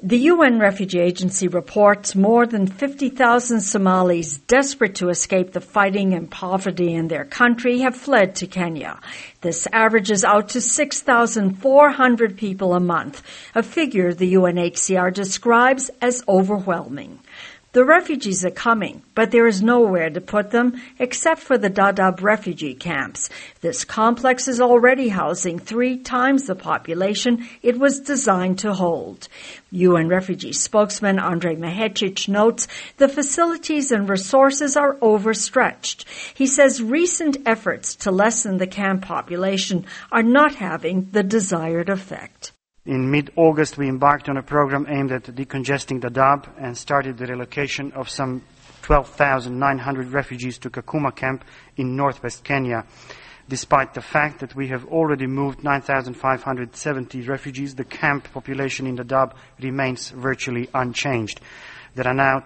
The UN Refugee Agency reports more than 50,000 Somalis desperate to escape the fighting and poverty in their country have fled to Kenya. This averages out to 6,400 people a month, a figure the UNHCR describes as overwhelming. The refugees are coming, but there is nowhere to put them except for the Dadaab refugee camps. This complex is already housing 3 times the population it was designed to hold. UN refugee spokesman Andrej Mahecic notes the facilities and resources are overstretched. He says recent efforts to lessen the camp population are not having the desired effect. In mid-August, we embarked on a program aimed at decongesting Dadaab and started the relocation of some 12,900 refugees to Kakuma camp in northwest Kenya. Despite the fact that we have already moved 9,570 refugees, the camp population in Dadaab remains virtually unchanged. There are now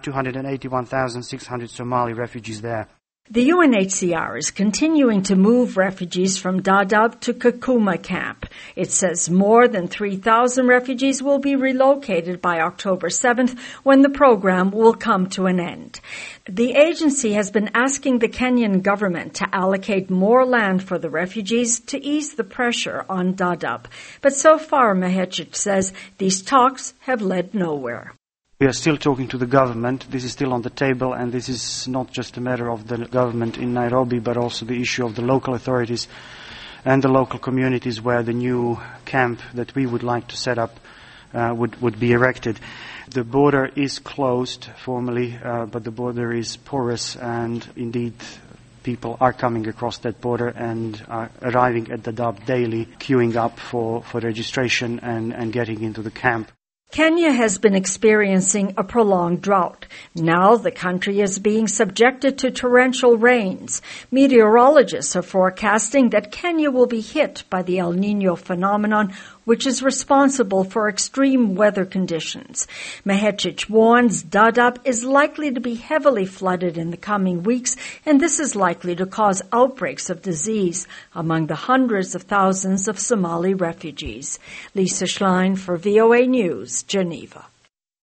281,600 Somali refugees there. The UNHCR is continuing to move refugees from Dadaab to Kakuma camp. It says more than 3,000 refugees will be relocated by October 7th when the program will come to an end. The agency has been asking the Kenyan government to allocate more land for the refugees to ease the pressure on Dadaab. But so far, Mahecic says, these talks have led nowhere. We are still talking to the government. This is still on the table, and this is not just a matter of the government in Nairobi, but also the issue of the local authorities and the local communities where the new camp that we would like to set up would be erected. The border is closed formally, but the border is porous, and indeed people are coming across that border and are arriving at Dadaab daily, queuing up for registration and getting into the camp. Kenya has been experiencing a prolonged drought. Now the country is being subjected to torrential rains. Meteorologists are forecasting that Kenya will be hit by the El Niño phenomenon, which is responsible for extreme weather conditions. Mahecic warns Dadaab is likely to be heavily flooded in the coming weeks, and this is likely to cause outbreaks of disease among the hundreds of thousands of Somali refugees. Lisa Schlein for VOA News, Geneva.